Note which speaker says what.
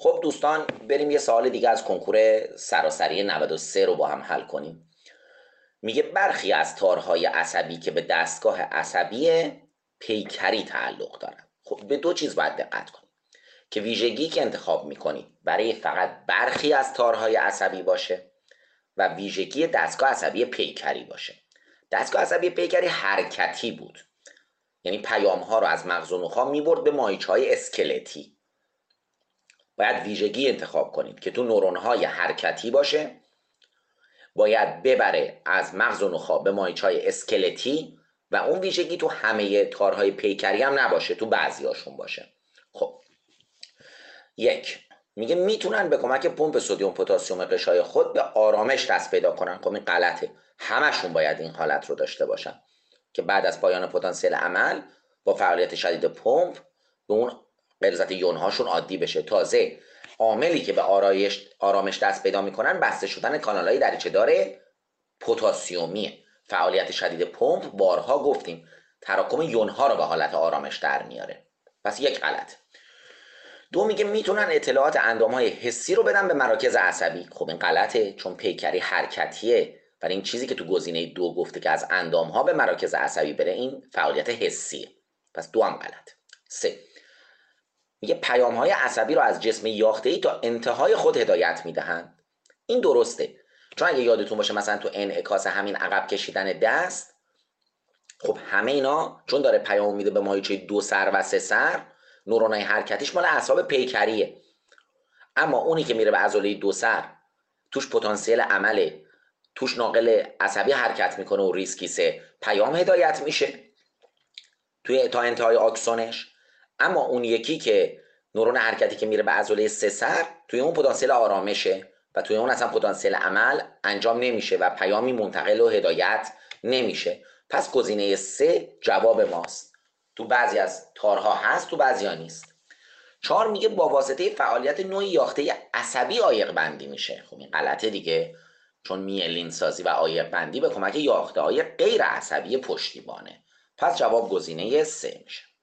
Speaker 1: خب دوستان، بریم یه سوال دیگه از کنکور سراسری 93 رو با هم حل کنیم. میگه برخی از تارهای عصبی که به دستگاه عصبی پیکری تعلق دارن. خب به دو چیز باید دقت کنید که ویژگی که انتخاب میکنید برای فقط برخی از تارهای عصبی باشه و ویژگی دستگاه عصبی پیکری باشه. دستگاه عصبی پیکری حرکتی بود، یعنی پیام ها رو از مغز و نخاع میبرد به ماهیچه های اسکلتی. باید ویژگی انتخاب کنید که تو نورون های حرکتی باشه، باید ببره از مغز و نخاع به ماهیچه‌های اسکلتی و اون ویژگی تو همه تارهای پیکری هم نباشه، تو بعضی هاشون باشه. خب یک میگه میتونن به کمک پمپ سدیم پتاسیم غشای خود به آرامش دست پیدا کنن. خب این غلطه، همشون باید این حالت رو داشته باشن که بعد از پایان پتانسیل عمل با فعالیت شدید پمپ به اون غلظت یونهاشون عادی بشه. تازه عاملی که به آرامش دست پیدا میکنن بسته شدن کانالهای دریچه دار پتاسیمیه. فعالیت شدید پمپ بارها گفتیم تراکم یونها رو به حالت آرامش در میاره. پس یک غلط. دو میگه میتونن اطلاعات اندامهای حسی رو بدن به مراکز عصبی. خب این غلطه، چون پیکری حرکتیه و این چیزی که تو گزینه دو گفته که از اندامها به مراکز عصبی بره این فعالیت حسیه. پس دو هم غلط. سه میگه پیام‌های عصبی رو از جسم یافته‌ای تا انتهای خود هدایت میدهند. این درسته، چون اگه یادتون باشه مثلا تو انعکاس همین عقب کشیدن دست، خب همه اینا چون داره پیام میده به ماهیچه دو سر و سه سر، نورونای حرکتیش مال اعصاب پیکریه. اما اونی که میره به عضله دو سر توش پتانسیل عمله، توش ناقل عصبی حرکت میکنه و ریسکیسه، پیام هدایت میشه توی تا انتهای آکسونش. اما اون یکی که نورون حرکتی که میره به عضله سه سر، توی اون پتانسیل آرامشه و توی اون اصلا پتانسیل عمل انجام نمیشه و پیامی منتقل و هدایت نمیشه. پس گزینه سه جواب ماست. تو بعضی از تارها هست، تو بعضی ها نیست. 4 میگه با واسطه فعالیت نوعی یاخته عصبی عایق بندی میشه. خب این غلطه دیگه، چون میلین سازی و عایق بندی به کمک یاخته های غیر عصبی پشتیبانه. پس جواب گزینه سه میشه.